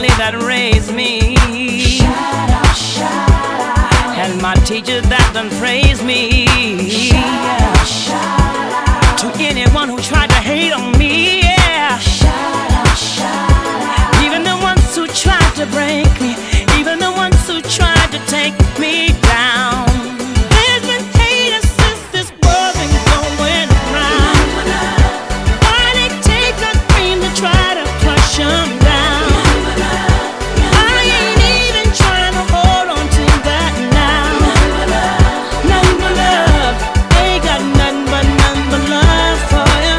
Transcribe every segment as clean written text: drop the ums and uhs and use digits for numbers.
that raised me. Shout out, shout out. And my teachers that done praised me. Shout out, shout out. To anyone who tried to hate on me, yeah. Shout out, shout out. Even the ones who tried to break me, even the ones who tried to take me down. There's been haters since this world been going round. Why they take a dream to try to push 'em down? I ain't even trying to hold on to that now. Nothing but love, ain't got nothing but love for you.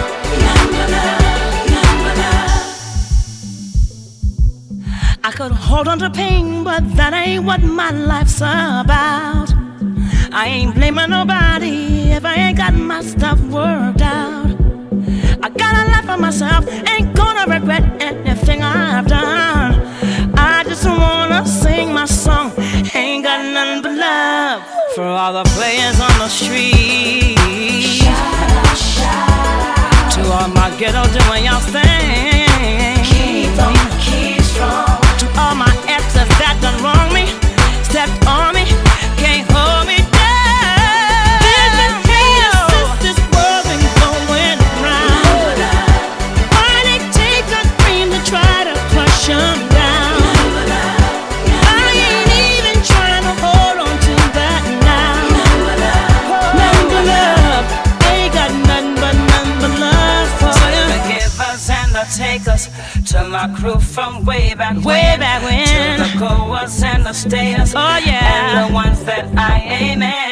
I could hold on to pain, but that ain't what my life's about. I ain't blaming nobody if I ain't got my stuff worked out. I got a life for myself, ain't gonna regret anything I've done. I just wanna sing my song, ain't got nothing but love for all the players on the street. Shout out, shout out. To all my ghetto doing y'all thing. Keep on, keep strong. To all my exes that done wrong me, stepped on me, can't hold me down. There's been haters since this world been going round. Why they take a dream to try to push 'em down? I ain't even trying to hold on to that now. Nothing but love, ain't got nothing but love for you. The givers and the takers, to my crew from way back when. Way back when. To the goers and the stayers, Oh yeah. and the ones that I aim at.